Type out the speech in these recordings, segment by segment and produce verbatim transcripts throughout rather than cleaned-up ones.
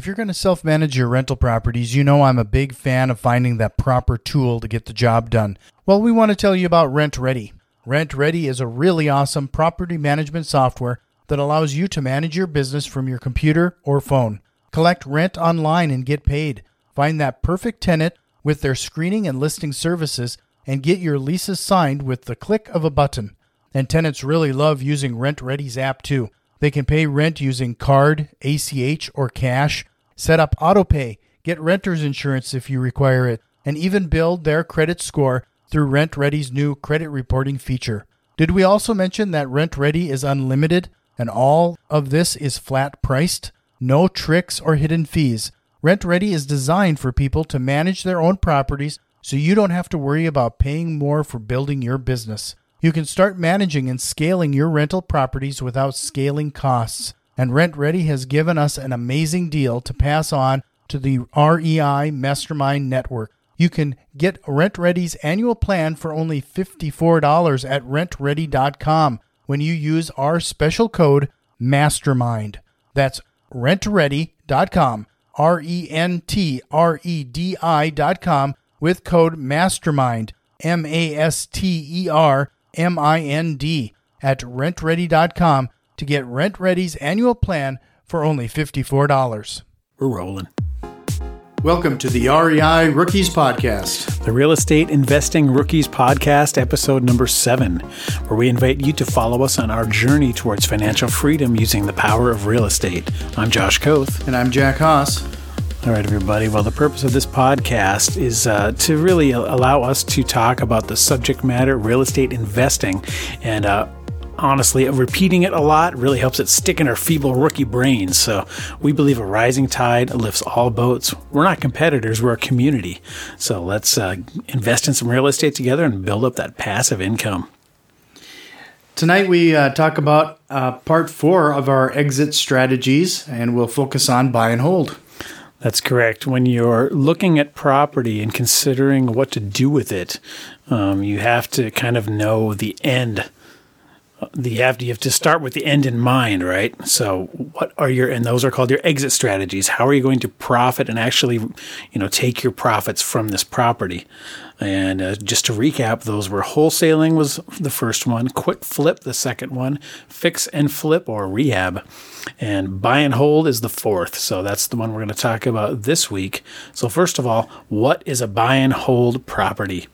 If you're going to self-manage your rental properties, you know I'm a big fan of finding that proper tool to get the job done. Well, we want to tell you about RentRedi. RentRedi is a really awesome property management software that allows you to manage your business from your computer or phone. Collect rent online and get paid. Find that perfect tenant with their screening and listing services and get your leases signed with the click of a button. And tenants really love using RentRedi's app too. They can pay rent using card, A C H, or cash, set up autopay, get renter's insurance if you require it, and even build their credit score through RentRedi's new credit reporting feature. Did we also mention that RentRedi is unlimited and all of this is flat priced? No tricks or hidden fees. RentRedi is designed for people to manage their own properties so you don't have to worry about paying more for building your business. You can start managing and scaling your rental properties without scaling costs. And RentRedi has given us an amazing deal to pass on to the R E I Mastermind Network. You can get RentRedi's annual plan for only fifty-four dollars at rent redi dot com when you use our special code MASTERMIND. That's rent redi dot com, R E N T R E D I dot com with code MASTERMIND, M A S T E R M I N D at rent redi dot com to get RentRedi's annual plan for only fifty-four dollars. We're rolling. Welcome to the R E I Rookies Podcast. The Real Estate Investing Rookies Podcast, episode number seven, where we invite you to follow us on our journey towards financial freedom using the power of real estate. I'm Josh Koth. And I'm Jack Haas. All right, everybody. Well, the purpose of this podcast is uh, to really allow us to talk about the subject matter, real estate investing, and uh, honestly, repeating it a lot really helps it stick in our feeble rookie brains. So we believe a rising tide lifts all boats. We're not competitors, we're a community. So let's uh, invest in some real estate together and build up that passive income. Tonight we uh, talk about uh, part four of our exit strategies, and we'll focus on buy and hold. That's correct. When you're looking at property and considering what to do with it, um, you have to kind of know the end. The, you, have to, you have to start with the end in mind, right? So what are your, and those are called your exit strategies. How are you going to profit and actually, you know, take your profits from this property? And uh, just to recap, those were wholesaling was the first one, quick flip the second one, fix and flip or rehab, and buy and hold is the fourth. So that's the one we're going to talk about this week. So first of all, what is a buy and hold property?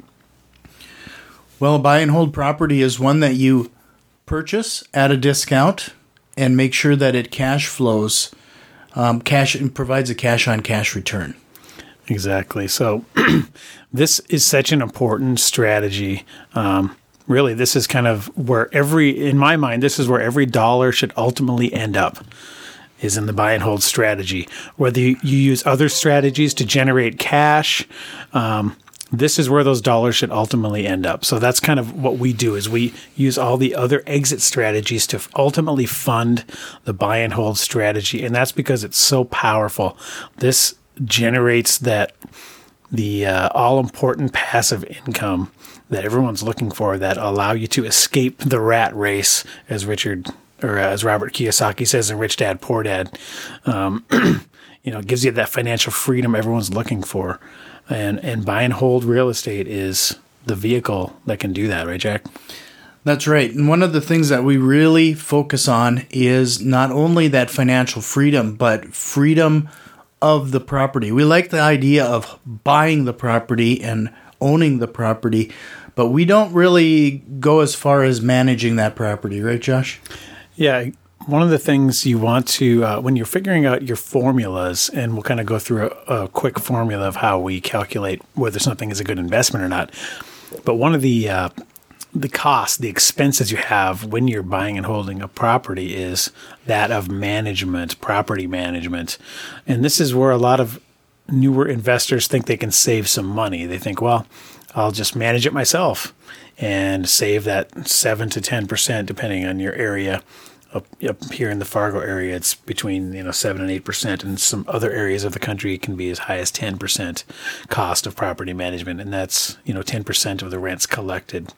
Well, a buy and hold property is one that you purchase at a discount and make sure that it cash flows, um, cash and provides a cash on cash return. Exactly. So this is such an important strategy. Um, really, this is kind of where every, in my mind, this is where every dollar should ultimately end up, is in the buy and hold strategy. Whether you, you use other strategies to generate cash, um, this is where those dollars should ultimately end up. So that's kind of what we do, is we use all the other exit strategies to ultimately fund the buy and hold strategy. And that's because it's so powerful. This generates that the uh, all-important passive income that everyone's looking for, that allow you to escape the rat race, as Richard or as Robert Kiyosaki says in Rich Dad, Poor Dad. Um, you know, it gives you that financial freedom everyone's looking for. And and buy and hold real estate is the vehicle that can do that, right, Jack? That's right. And one of the things that we really focus on is not only that financial freedom, but freedom of the property. We like the idea of buying the property and owning the property, but we don't really go as far as managing that property, right, Josh? Yeah. One of the things you want to, uh, when you're figuring out your formulas, and we'll kind of go through a, a quick formula of how we calculate whether something is a good investment or not. But one of the uh, the costs, the expenses you have when you're buying and holding a property is that of management, property management. And this is where a lot of newer investors think they can save some money. They think, well, I'll just manage it myself and save that seven to ten percent depending on your area. Up, up here in the Fargo area, it's between you know seven and eight percent, and some other areas of the country it can be as high as ten percent cost of property management, and that's you know ten percent of the rents collected,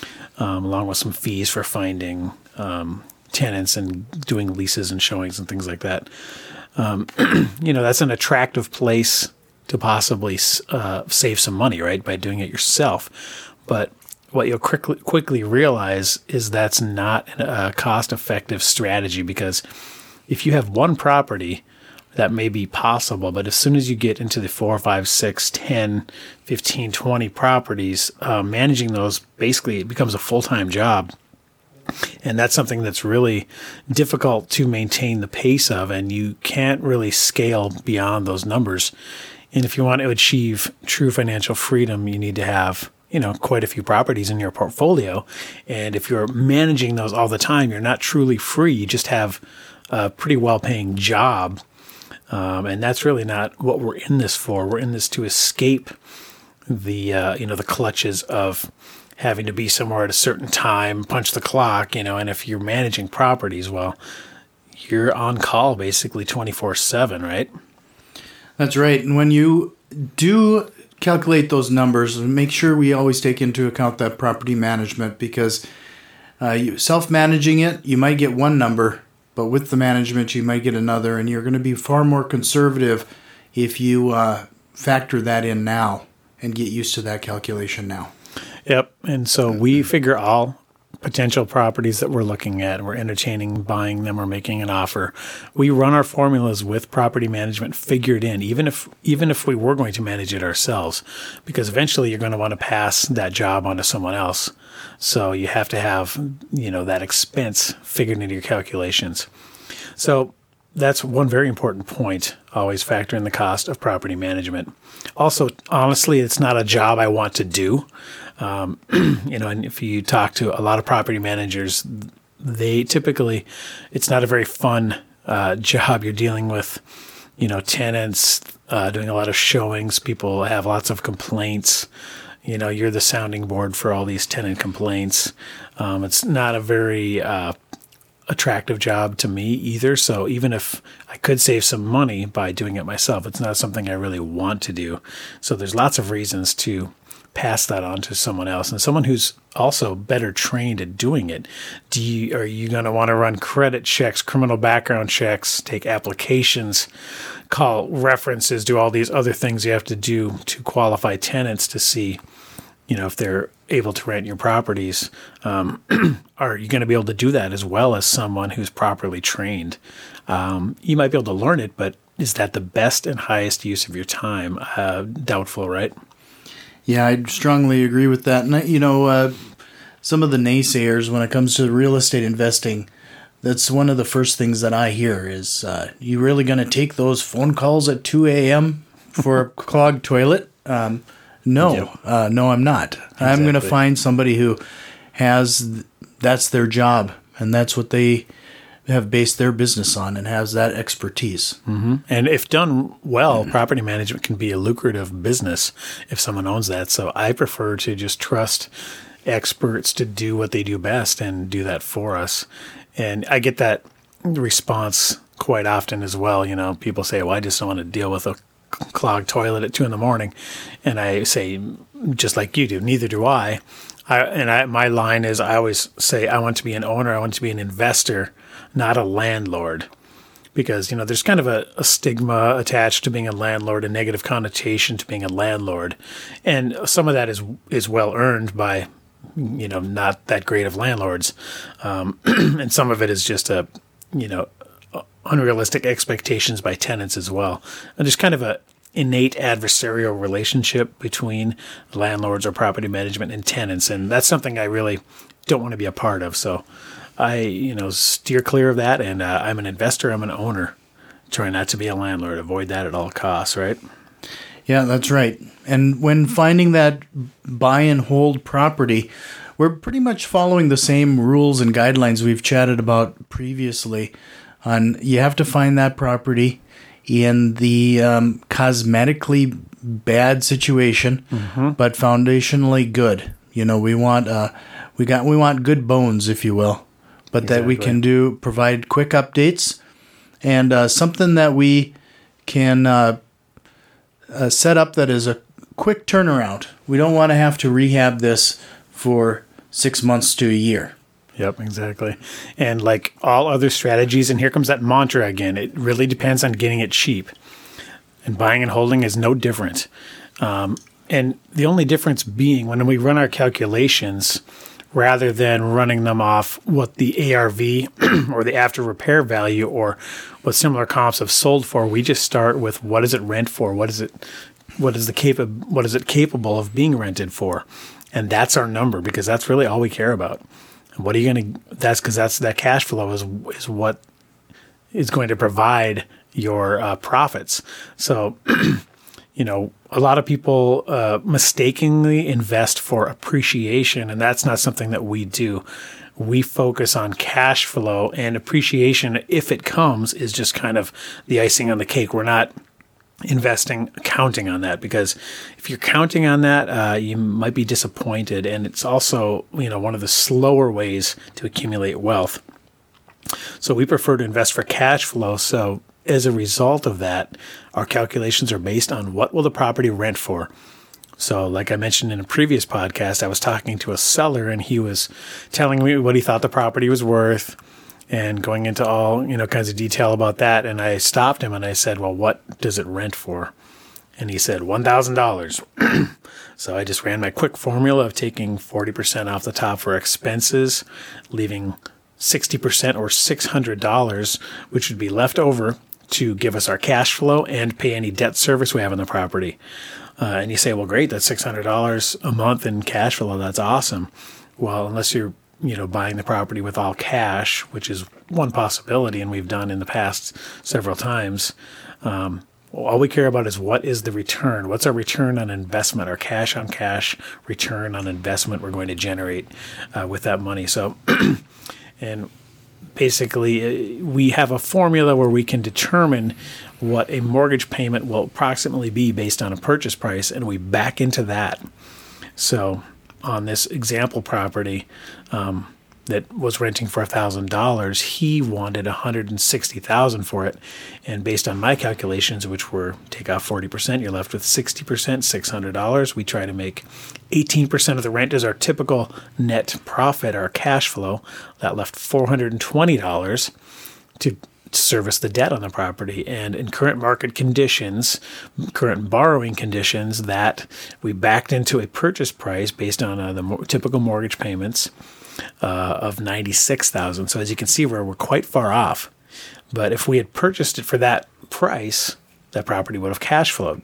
um, along with some fees for finding um, tenants and doing leases and showings and things like that. um, you know, that's an attractive place to possibly uh, save some money, right, by doing it yourself. But what you'll quickly quickly realize is that's not a cost-effective strategy, because if you have one property, that may be possible, but as soon as you get into the four, five, six, ten, fifteen, twenty properties, uh, managing those, basically it becomes a full-time job. And that's something that's really difficult to maintain the pace of, and you can't really scale beyond those numbers. And if you want to achieve true financial freedom, you need to have, you know, quite a few properties in your portfolio. And if you're managing those all the time, you're not truly free. You just have a pretty well-paying job. Um, and that's really not what we're in this for. We're in this to escape the, uh, you know, the clutches of having to be somewhere at a certain time, punch the clock, you know. And if you're managing properties, well, you're on call basically twenty-four seven, right? That's right. And when you do calculate those numbers, make sure we always take into account that property management, because uh, you, self-managing it, you might get one number, but with the management, you might get another, and you're going to be far more conservative if you uh, factor that in now and get used to that calculation now. Yep. And so we figure all potential properties that we're looking at, we're entertaining buying them or making an offer. We run our formulas with property management figured in, even if even if we were going to manage it ourselves, because eventually you're going to want to pass that job on to someone else. So you have to have, you know, that expense figured into your calculations. So that's one very important point. Always factor in the cost of property management. Also, honestly, it's not a job I want to do. Um, you know, and if you talk to a lot of property managers, they typically, it's not a very fun uh, job. You're dealing with, you know, tenants, uh, doing a lot of showings. People have lots of complaints. You know, you're the sounding board for all these tenant complaints. Um, it's not a very uh, attractive job to me either. So even if I could save some money by doing it myself, it's not something I really want to do. So there's lots of reasons to pass that on to someone else, and someone who's also better trained at doing it. Do you, are you going to want to run credit checks, criminal background checks, take applications, call references, do all these other things you have to do to qualify tenants to see, you know, if they're able to rent your properties? Um, are you going to be able to do that as well as someone who's properly trained? Um, you might be able to learn it, but is that the best and highest use of your time? Uh, doubtful, right? Yeah, I strongly agree with that. And, you know, uh, some of the naysayers when it comes to real estate investing, that's one of the first things that I hear is, uh, you really going to take those phone calls at two a.m. for a clogged toilet? Um, no, yep. uh, no, I'm not. Exactly. I'm going to find somebody who has, that's their job, and that's what they have based their business on, and has that expertise. Mm-hmm. And if done well, mm-hmm. property management can be a lucrative business if someone owns that. So I prefer to just trust experts to do what they do best and do that for us. And I get that response quite often as well. You know, people say, well, I just don't want to deal with a clogged toilet at two in the morning. And I say, just like you do, neither do I. I and I, my line is, I always say, I want to be an owner. I want to be an investor, not a landlord. Because, you know, there's kind of a, a stigma attached to being a landlord, a negative connotation to being a landlord. And some of that is is well earned by, you know, not that great of landlords. Um, and some of it is just a, you know, unrealistic expectations by tenants as well. And there's kind of a innate adversarial relationship between landlords or property management and tenants. And that's something I really don't want to be a part of. So I, you know, steer clear of that. And uh, I'm an investor. I'm an owner. Try not to be a landlord. Avoid that at all costs, right? Yeah, that's right. And when finding that buy and hold property, we're pretty much following the same rules and guidelines we've chatted about previously. On you have to find that property in the um, cosmetically bad situation, mm-hmm. but foundationally good. You know, we want uh, we got we want good bones, if you will, but exactly. that we can do provide quick updates and uh, something that we can uh, uh, set up that is a quick turnaround. We don't want to have to rehab this for six months to a year. Yep, exactly. And like all other strategies, and here comes that mantra again, it really depends on getting it cheap. And buying and holding is no different. Um, and the only difference being when we run our calculations, rather than running them off what the A R V or the after repair value or what similar comps have sold for, we just start with what does it rent for? What is it? What is the capa- What is it capable of being rented for? And that's our number, because that's really all we care about. And what are you going to? That's because that's that cash flow is is what is going to provide your uh, profits. So, you know, a lot of people uh, mistakenly invest for appreciation, and that's not something that we do. We focus on cash flow, and appreciation, if it comes, is just kind of the icing on the cake. We're not investing, counting on that, because if you're counting on that, uh, you might be disappointed. And it's also, you know, one of the slower ways to accumulate wealth. So we prefer to invest for cash flow. So as a result of that, our calculations are based on what will the property rent for. So like I mentioned in a previous podcast, I was talking to a seller and he was telling me what he thought the property was worth and going into all, you know, kinds of detail about that. And I stopped him and I said, well, what does it rent for? And he said, one thousand dollars. So I just ran my quick formula of taking forty percent off the top for expenses, leaving sixty percent or six hundred dollars, which would be left over to give us our cash flow and pay any debt service we have on the property. Uh, and you say, well, great, that's six hundred dollars a month in cash flow. That's awesome. Well, unless you're, you know, buying the property with all cash, which is one possibility, and we've done in the past several times. Um, all we care about is what is the return? What's our return on investment, our cash on cash return on investment we're going to generate uh, with that money. So, and basically, we have a formula where we can determine what a mortgage payment will approximately be based on a purchase price, and we back into that. So on this example property um, that was renting for one thousand dollars, he wanted one hundred sixty thousand dollars for it. And based on my calculations, which were take off forty percent, you're left with sixty percent, six hundred dollars. We try to make eighteen percent of the rent as our typical net profit, our cash flow. That left four hundred twenty dollars to service the debt on the property. And in current market conditions, current borrowing conditions, that we backed into a purchase price based on uh, the mo- typical mortgage payments uh, of ninety-six thousand dollars. So as you can see, we're, we're quite far off. But if we had purchased it for that price, that property would have cash flowed.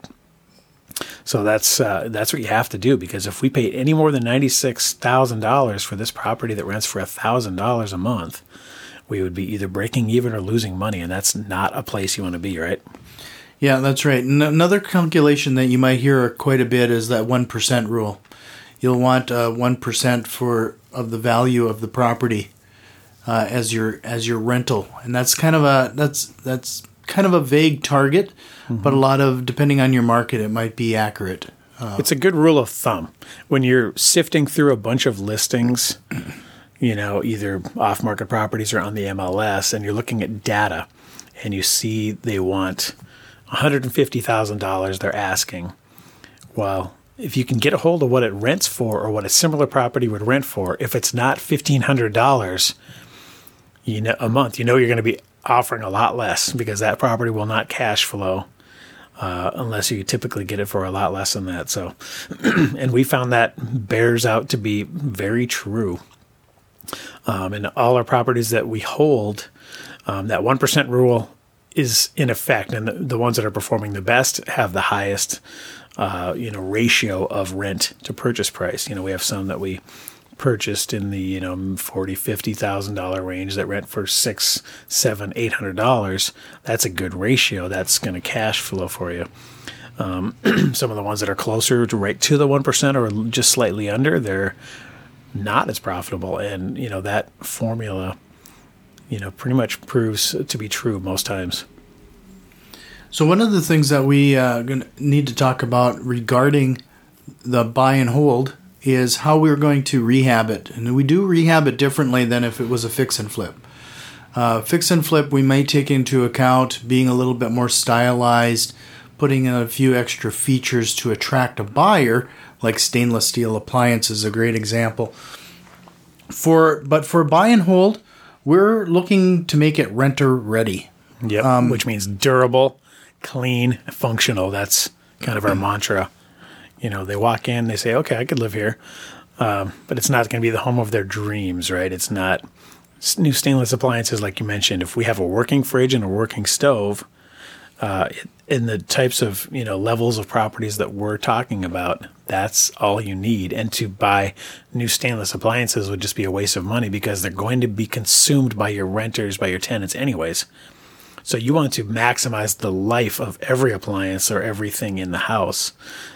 So that's uh, that's what you have to do, because if we paid any more than ninety-six thousand dollars for this property that rents for one thousand dollars a month, we would be either breaking even or losing money, and that's not a place you want to be, right? Yeah, that's right. And another calculation that you might hear quite a bit is that one percent rule. You'll want uh, one percent for of the value of the property uh, as your as your rental, and that's kind of a that's that's kind of a vague target, mm-hmm. but a lot of depending on your market, it might be accurate. Uh, it's a good rule of thumb when you're sifting through a bunch of listings. You know, either off-market properties or on the M L S, and you're looking at data, and you see they want one hundred fifty thousand dollars they're asking. Well, if you can get a hold of what it rents for or what a similar property would rent for, if it's not fifteen hundred dollars you know, a month, you know you're going to be offering a lot less, because that property will not cash flow uh, unless you typically get it for a lot less than that. So, and we found that bears out to be very true. Um, and all our properties that we hold, um, that one percent rule is in effect. And the, the ones that are performing the best have the highest, uh, you know, ratio of rent to purchase price. You know, we have some that we purchased in the, you know, forty, fifty thousand dollar range that rent for six, seven, eight hundred dollars. That's a good ratio. That's going to cash flow for you. Um, some of the ones that are closer to right to the one percent or just slightly under, they're not as profitable. And, you know, that formula, you know, pretty much proves to be true most times. So one of the things that we uh, gonna need to talk about regarding the buy and hold is how we're going to rehab it. And we do rehab it differently than if it was a fix and flip. Uh, fix and flip, we may take into account being a little bit more stylized, putting in a few extra features to attract a buyer, like stainless steel appliance is a great example. For but for buy and hold, we're looking to make it renter ready. Yep, um, which means durable, clean, functional. That's kind of our mantra. You know, they walk in, they say, okay, I could live here. Um, but it's not going to be the home of their dreams, right? It's not new stainless appliances like you mentioned. If we have a working fridge and a working stove, uh, in the types of, you know, levels of properties that we're talking about, that's all you need. And to buy new stainless appliances would just be a waste of money because they're going to be consumed by your renters, by your tenants anyways. So you want to maximize the life of every appliance or everything in the house.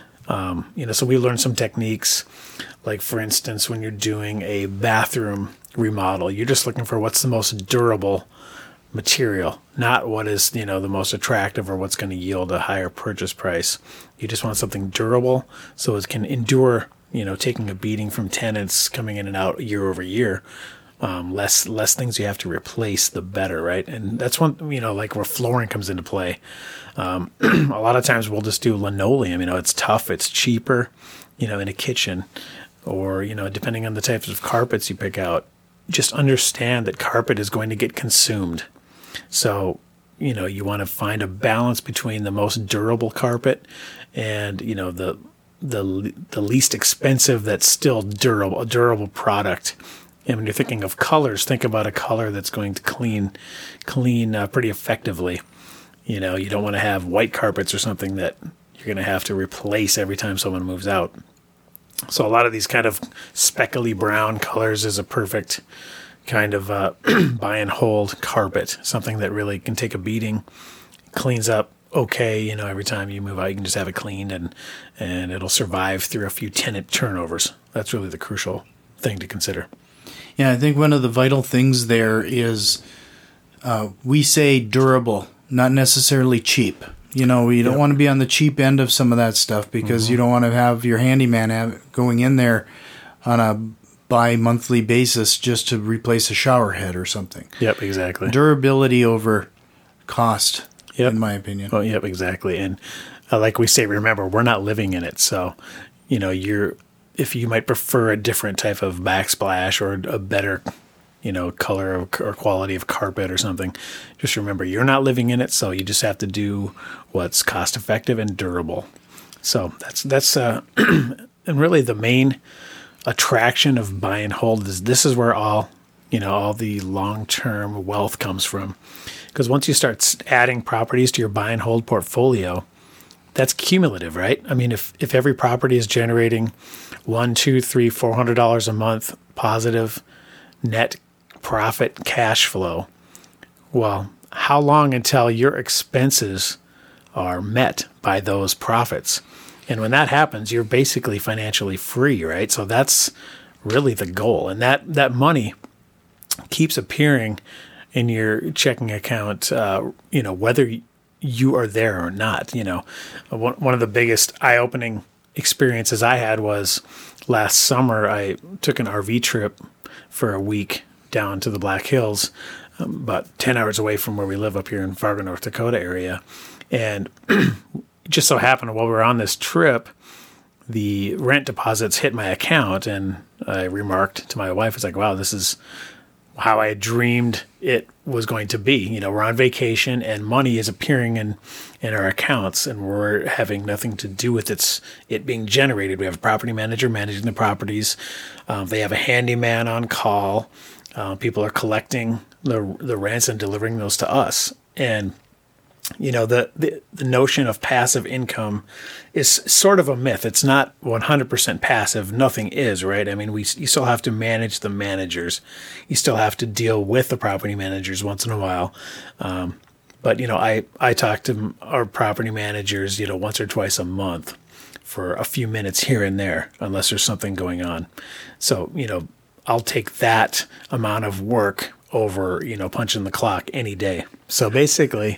Um, you know, so we learned some techniques, like for instance, when you're doing a bathroom remodel, you're just looking for what's the most durable material, not what is, you know, the most attractive or what's going to yield a higher purchase price. You just want something durable so it can endure, you know, taking a beating from tenants coming in and out year over year. Um, less less things you have to replace, the better, right? And that's one, you know, like where flooring comes into play. Um, a lot of times we'll just do linoleum. You know, it's tough, it's cheaper, you know, in a kitchen, or, you know, depending on the types of carpets you pick out, just understand that carpet is going to get consumed. So, you know, you want to find a balance between the most durable carpet and, you know, the the the least expensive that's still durable, a durable product. And when you're thinking of colors, think about a color that's going to clean, clean uh, pretty effectively. You know, you don't want to have white carpets or something that you're going to have to replace every time someone moves out. So a lot of these kind of speckly brown colors is a perfect kind of uh, buy and hold carpet, something that really can take a beating, cleans up okay. You know, every time you move out, you can just have it cleaned and, and it'll survive through a few tenant turnovers. That's really the crucial thing to consider. Yeah, I think one of the vital things there is uh, we say durable, not necessarily cheap. You know, you don't yep. want to be on the cheap end of some of that stuff because mm-hmm. you don't want to have your handyman have, going in there on a bi-monthly basis just to replace a shower head or something. Yep, exactly. Durability over cost, yep. in my opinion. Well, yep, exactly. And uh, like we say, remember, we're not living in it. So, you know, you're... if you might prefer a different type of backsplash or a better, you know, color or quality of carpet or something, just remember you're not living in it, so you just have to do what's cost effective and durable. So that's that's uh, and really the main attraction of buy and hold is this is where all, you know, all the long-term wealth comes from. Because once you start adding properties to your buy and hold portfolio, that's cumulative, right? I mean, if, if every property is generating one, two, three, four hundred dollars a month positive net profit cash flow, well, how long until your expenses are met by those profits? And when that happens, you're basically financially free, right? So that's really the goal. And that, that money keeps appearing in your checking account, uh, you know, whether you are there or not. You know, one, one of the biggest eye-opening experiences I had was last summer. I took an R V trip for a week down to the Black Hills, um, about ten hours away from where we live up here in Fargo, North Dakota area. And it just so happened while we were on this trip, the rent deposits hit my account, and I remarked to my wife, "It's like, wow, this is how I dreamed it was going to be. You know, we're on vacation and money is appearing in, in our accounts, and we're having nothing to do with its it being generated. We have a property manager managing the properties. Um, they have a handyman on call. Uh, people are collecting the the rents and delivering those to us. And you know, the, the the notion of passive income is sort of a myth. It's not one hundred percent passive. Nothing is, right? I mean, we you still have to manage the managers. You still have to deal with the property managers once in a while. Um, but, you know, I, I talk to our property managers, you know, once or twice a month for a few minutes here and there, unless there's something going on. So, you know, I'll take that amount of work over, you know, punching the clock any day. So basically,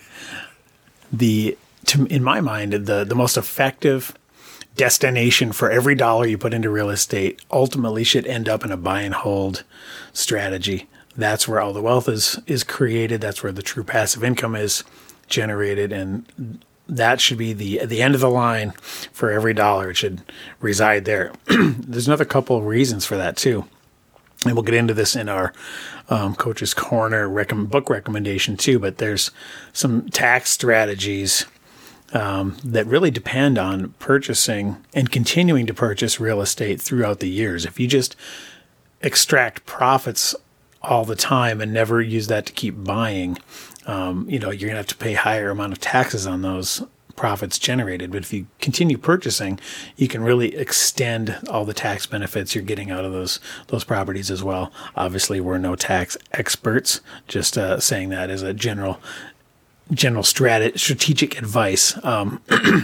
The, to, in my mind, the, the most effective destination for every dollar you put into real estate ultimately should end up in a buy and hold strategy. That's where all the wealth is, is created. That's where the true passive income is generated. And that should be the, the end of the line for every dollar. It should reside there. There's another couple of reasons for that too. and we'll get into this in our um, Coach's Corner rec- book recommendation too, but there's some tax strategies um, that really depend on purchasing and continuing to purchase real estate throughout the years. If you just extract profits all the time and never use that to keep buying, um, you know, you're going to have to pay higher amount of taxes on those profits generated. But if you continue purchasing, you can really extend all the tax benefits you're getting out of those those properties as well. Obviously, we're no tax experts, just uh, saying that as a general general strat- strategic advice. Um,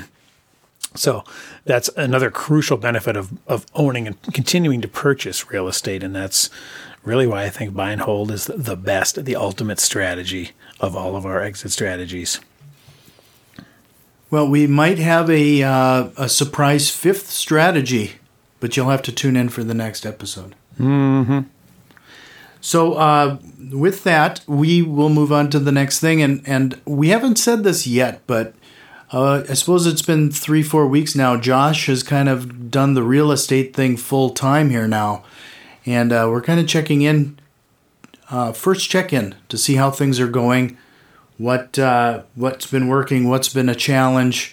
so that's another crucial benefit of, of owning and continuing to purchase real estate. And that's really why I think buy and hold is the best, the ultimate strategy of all of our exit strategies. Well, we might have a uh, a surprise fifth strategy, but you'll have to tune in for the next episode. Mm-hmm. So uh, with that, we will move on to the next thing. And, and we haven't said this yet, but uh, I suppose it's been three, four weeks now. Josh has kind of done the real estate thing full time here now. And uh, we're kind of checking in, uh, first check-in to see how things are going, what, uh, what's been working, what's been a challenge.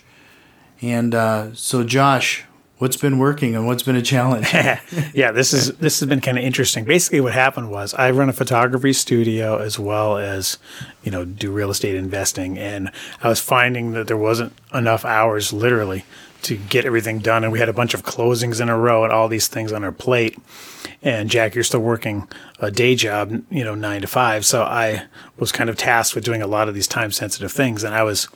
And uh, so, Josh, what's been working and what's been a challenge? Yeah, this is this has been kind of interesting. Basically, what happened was I run a photography studio as well as, you know, do real estate investing, and I was finding that there wasn't enough hours, literally, to get everything done, and we had a bunch of closings in a row and all these things on our plate. And Jack, you're still working a day job, you know, nine to five. So I was kind of tasked with doing a lot of these time sensitive things, and I was,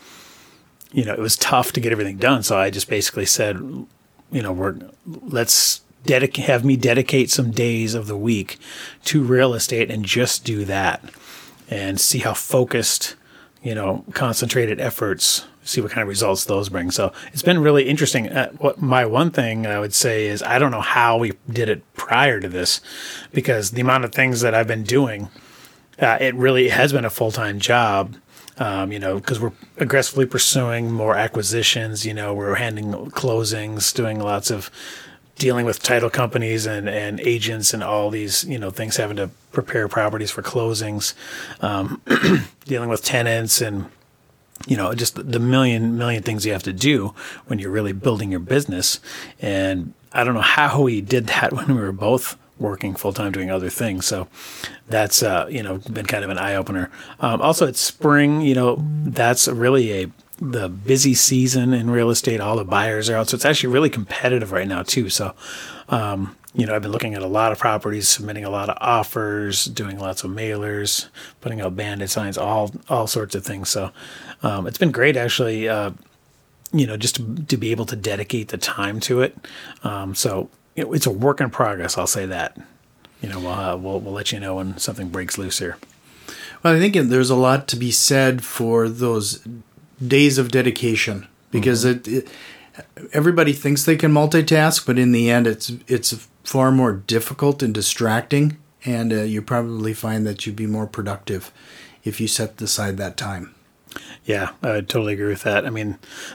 you know, it was tough to get everything done. So I just basically said, you know, we're let's dedicate, have me dedicate some days of the week to real estate and just do that, and see how focused, you know, concentrated efforts, see what kind of results those bring. So it's been really interesting. Uh, what my one thing I would say is I don't know how we did it prior to this, because the amount of things that I've been doing, uh, it really has been a full-time job. Um, you know, because we're aggressively pursuing more acquisitions. You know, we're handling closings, doing lots of dealing with title companies and, and agents and all these, you know, things, having to prepare properties for closings, um, dealing with tenants, and, you know, just the million, million things you have to do when you're really building your business. And I don't know how we did that when we were both working full-time doing other things. So that's, uh, you know, been kind of an eye-opener. Um, also, it's spring, you know, that's really a the busy season in real estate. All the buyers are out. So it's actually really competitive right now, too. So, um, you know, I've been looking at a lot of properties, submitting a lot of offers, doing lots of mailers, putting out bandit signs, all all sorts of things. So um, it's been great, actually, uh, you know, just to, to be able to dedicate the time to it. Um, so you know, it's a work in progress, I'll say that. You know, we'll, uh, we'll we'll let you know when something breaks loose here. Well, I think there's a lot to be said for those days of dedication, because mm-hmm. it, it everybody thinks they can multitask, but in the end, it's it's far more difficult and distracting, and uh, you probably find that you'd be more productive if you set aside that time. Yeah, I totally agree with that. I mean,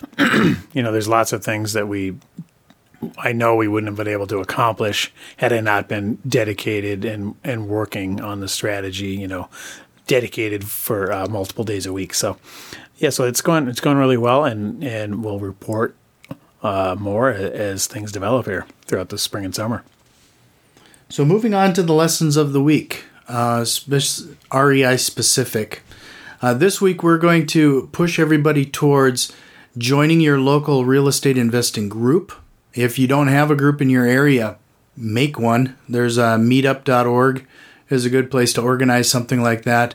you know, there's lots of things that we, I know we wouldn't have been able to accomplish had I not been dedicated and, and working on the strategy, you know, dedicated for uh, multiple days a week. So, yeah, so it's going it's going really well, and, and we'll report uh, more as things develop here throughout the spring and summer. So moving on to the lessons of the week, uh, R E I specific. Uh, this week we're going to push everybody towards joining your local real estate investing group. If you don't have a group in your area, make one. There's a meetup dot org is a good place to organize something like that.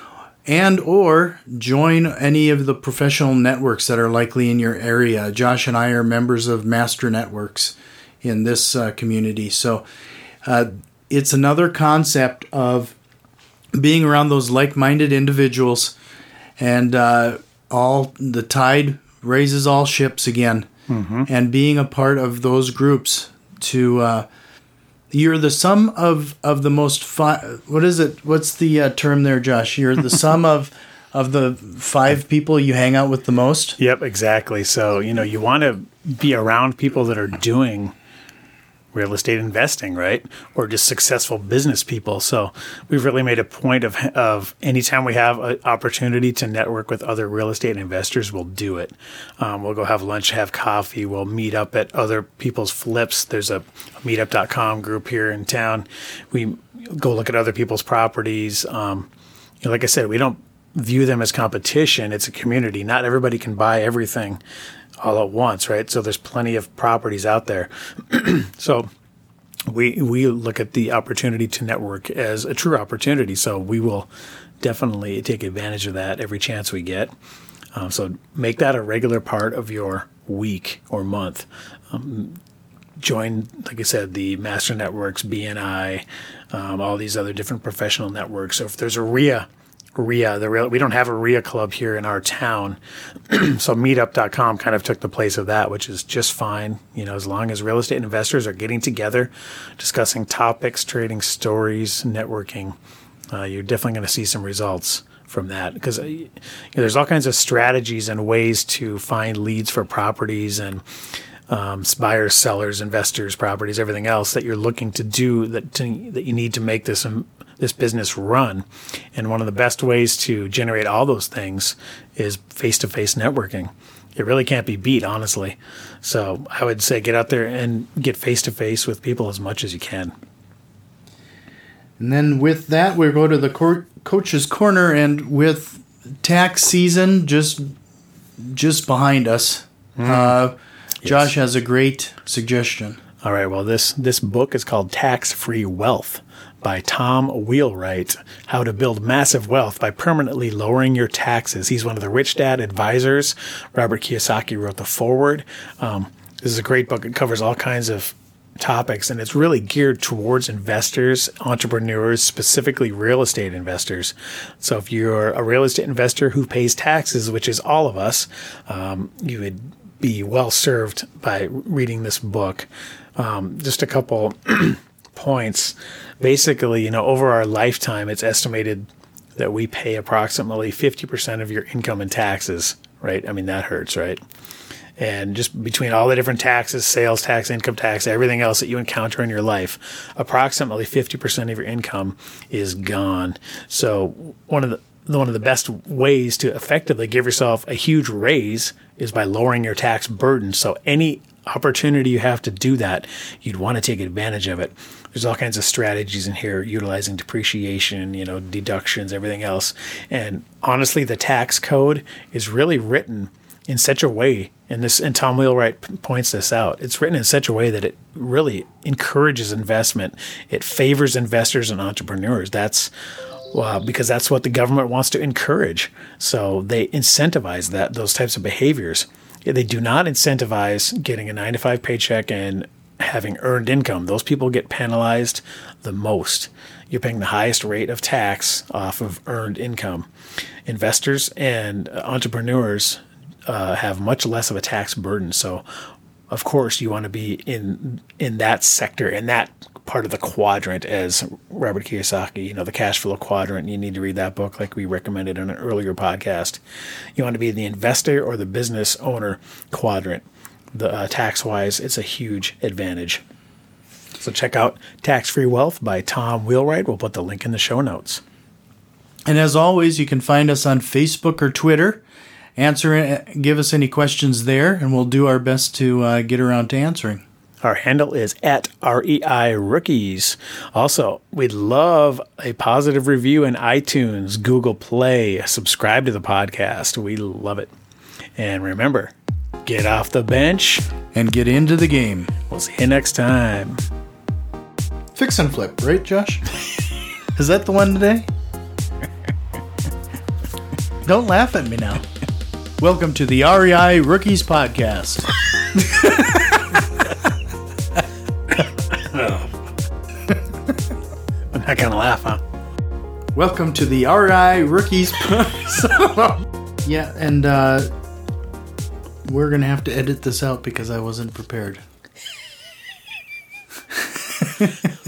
And or join any of the professional networks that are likely in your area. Josh and I are members of Master Networks in this uh, community. So uh, it's another concept of being around those like-minded individuals, and uh, all the tide raises all ships again. Mm-hmm. And being a part of those groups to uh, you're the sum of, of the most fi- what is it? What's the uh, term there, Josh? You're the sum of of the five people you hang out with the most. Yep, exactly. So you know you want to be around people that are doing real estate investing, right? Or just successful business people. So we've really made a point of, of anytime we have an opportunity to network with other real estate investors, we'll do it. Um, we'll go have lunch, have coffee. We'll meet up at other people's flips. There's a, a meetup dot com group here in town. We go look at other people's properties. Um, you know, like I said, we don't view them as competition. It's a community. Not everybody can buy everything all at once, right? So there's plenty of properties out there. So we we look at the opportunity to network as a true opportunity. So we will definitely take advantage of that every chance we get. Um, so make that a regular part of your week or month. Um, join, like I said, the Master Networks, B N I, um, all these other different professional networks. So if there's a R I A, R I A, the real, we don't have a R I A club here in our town. So meetup dot com kind of took the place of that, which is just fine. You know, as long as real estate investors are getting together, discussing topics, trading stories, networking, uh, you're definitely going to see some results from that. Because uh, you know, there's all kinds of strategies and ways to find leads for properties and um, buyers, sellers, investors, properties, everything else that you're looking to do that to, that you need to make this um, this business run. And one of the best ways to generate all those things is face-to-face networking. It really can't be beat, honestly. So I would say get out there and get face-to-face with people as much as you can. And then with that, we go to the co- Coach's Corner, and with tax season just just behind us, mm. uh, Josh yes. has a great suggestion. All right, well, this, this book is called Tax-Free Wealth by Tom Wheelwright, How to Build Massive Wealth by Permanently Lowering Your Taxes. He's one of the Rich Dad advisors. Robert Kiyosaki wrote the foreword. Um, this is a great book. It covers all kinds of topics, and it's really geared towards investors, entrepreneurs, specifically real estate investors. So if you're a real estate investor who pays taxes, which is all of us, um, you would be well served by reading this book. Um, just a couple points. Basically, you know, over our lifetime, it's estimated that we pay approximately fifty percent of your income in taxes, right? I mean, that hurts, right? And just between all the different taxes, sales tax, income tax, everything else that you encounter in your life, approximately fifty percent of your income is gone. So one of the one of the best ways to effectively give yourself a huge raise is by lowering your tax burden. So any opportunity you have to do that, you'd want to take advantage of it. There's all kinds of strategies in here, utilizing depreciation, you know, deductions, everything else. And honestly, the tax code is really written in such a way, and this and Tom Wheelwright points this out, it's written in such a way that it really encourages investment. It favors investors and entrepreneurs. That's well, because that's what the government wants to encourage. So they incentivize that those types of behaviors. They do not incentivize getting a nine to five paycheck and having earned income. Those people get penalized the most. You're paying the highest rate of tax off of earned income. Investors and entrepreneurs uh, have much less of a tax burden. So, of course, you want to be in in that sector, in that part of the quadrant, as Robert Kiyosaki, you know, the cash flow quadrant. You need to read that book like we recommended in an earlier podcast. You want to be in the investor or the business owner quadrant. The uh, tax-wise, it's a huge advantage. So check out Tax-Free Wealth by Tom Wheelwright. We'll put the link in the show notes. And as always, you can find us on Facebook or Twitter. Answer, give us any questions there, and we'll do our best to uh, get around to answering. Our handle is at R E I Rookies. Also, we'd love a positive review in iTunes, Google Play. Subscribe to the podcast. We love it. And remember, get off the bench and get into the game. We'll see you next time. Fix and flip, right, Josh? Is that the one today? Don't laugh at me now. Welcome to the R E I Rookies Podcast. I'm not going to laugh, huh? Welcome to the R E I Rookies Podcast. Yeah, and uh, we're going to have to edit this out because I wasn't prepared.